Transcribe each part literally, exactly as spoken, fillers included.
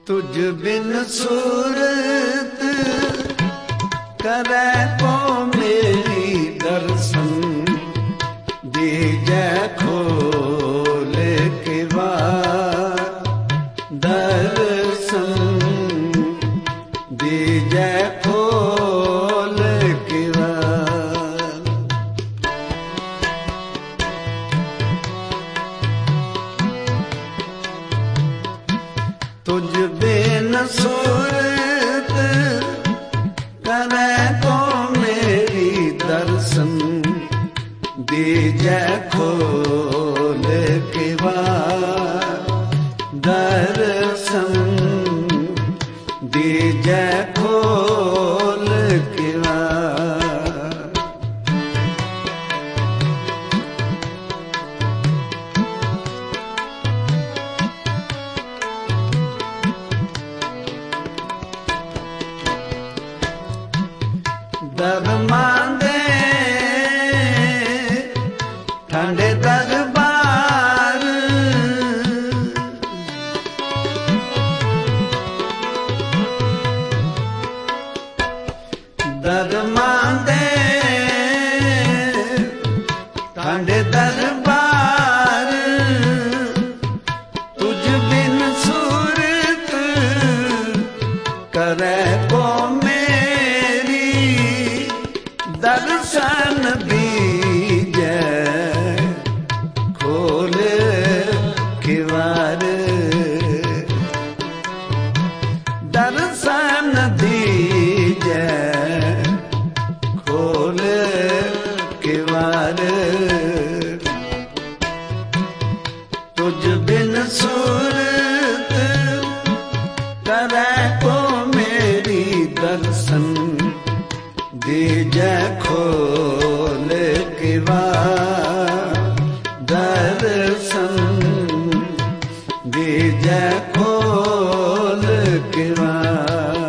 तुझ बिन सूरत करे को मेरी दर्शन दीजै खोल के बार दर्शन दीजै खोल के बार। तुझ बिन सूरत करे को मेरी दर्शन दीजै खोल के बार दर्शन दीजै खोल के बार। दरमांदे ठंडे दरबार दरमांदे ठंडे दरबार तुझ बिन सूरत करे को मेरी दर्शन दीजै खोल के बार दर्शन दीजै खोल के बार। तुझ बिन सूरत करे को मेरी दर्शन दीजै खोल के बार दर्शन दीजै खोल के बार।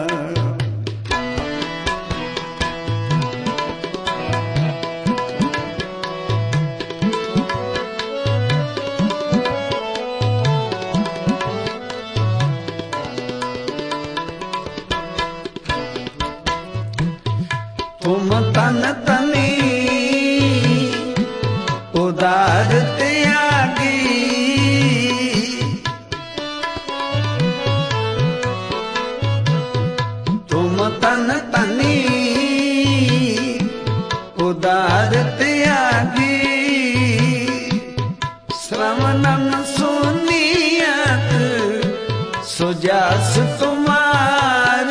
तुम तन तनी उदार त्यागी तुम तन तनी उदार त्यागी श्रवणन सुनियत सुजास तुम्हार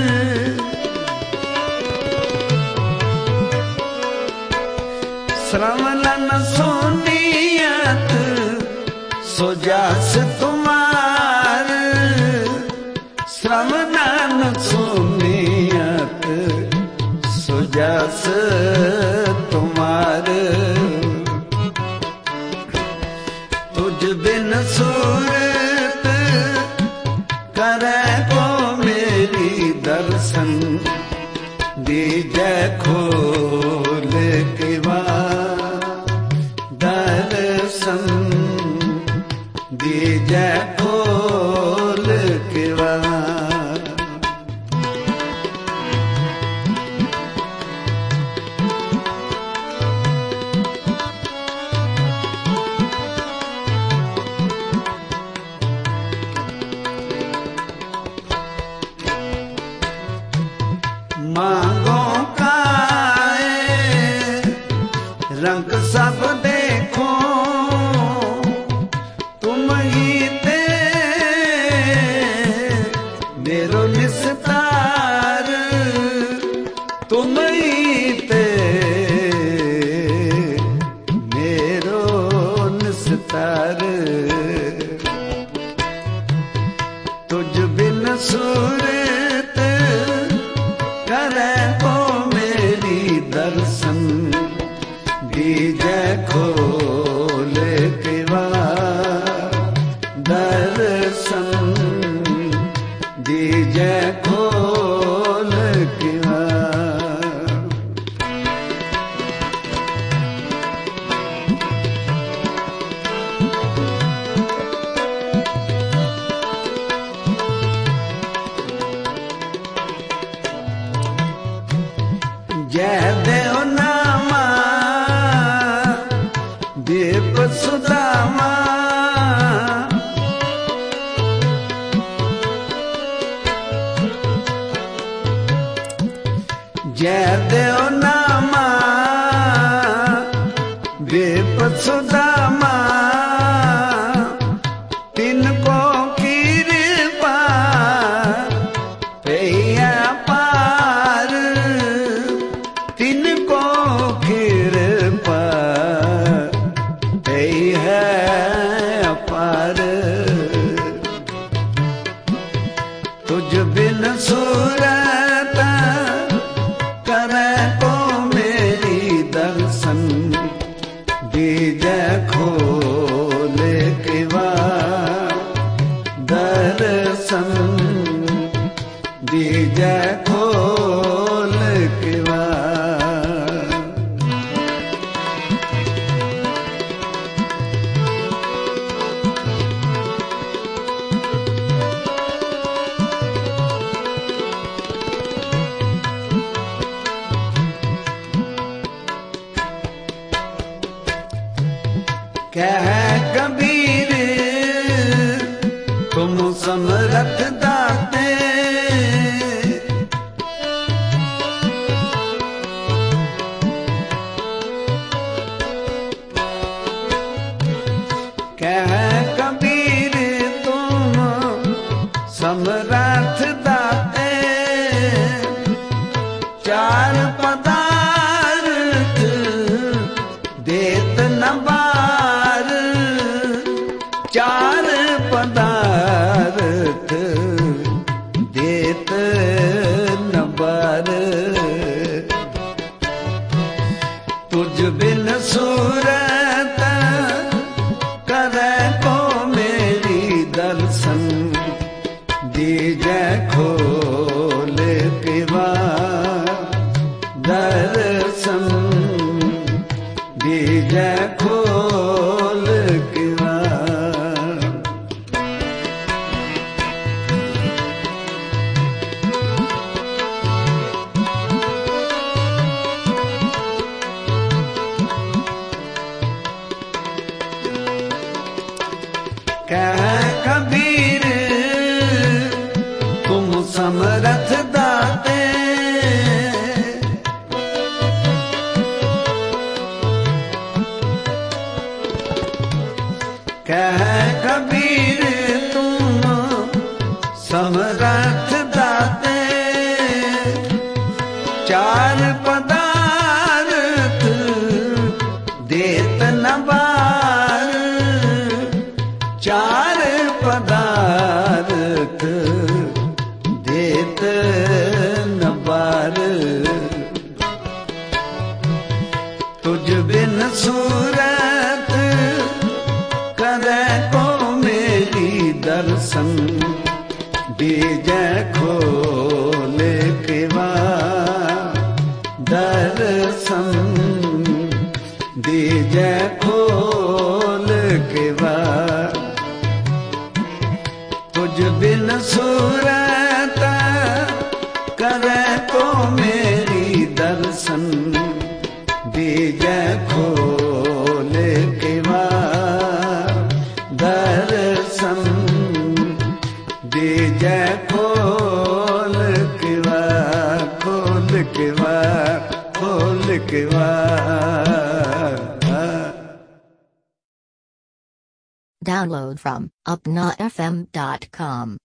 श्रवणन सुनियत सुजास तुम्हार श्रवणन सुनियत सुजास तुम्हार। तुझ बिन सूरत करे को मेरी दर्शन दीजै खोल के बार दर्शन दीजै खोल के बार। मांगो रंग सब देखो तुम ही ते मेरो निस्तार तुम ही ते मेरो निस्तार। तुझ बिन सूरत करे को मेरी दर्शन दीजै खोल के बार दर्शन दीजै खोल के बार। सुदामा जय देव नामा विप सुदामा तिनको कृपा पैया पार तिनको कृपा है अपार तुझ बिन सूरत करे को मेरी दर्शन दीजे खोल किवा दर्शन दीजे खोल किवा कह कबीर तुम समरथ दाते कह कबीर तुम समरथ दाते चार पदार्थ देत न चार पदार्थ देत न बार तुझ बिन सूरत करे को मेरी दर्शन दीजे खोल किवा दर्शन दीजे खोल किवा कह कबीर तुम समरथ दाते कह कबीर तुम समरथ दाते चार पदार्थ देत न बार चार पदार्थ देत न बार तुझ बिन सूरत करे को मेरी दर्शन दीजे खोल किवा दर्शन दीजे खोल किवा तुझ बिन सूरत करे को मेरी दर्शन दीजे खोल किवा दर्शन दीजे खोल किवा खोल किवा खोल किवा Download from upna f m dot com.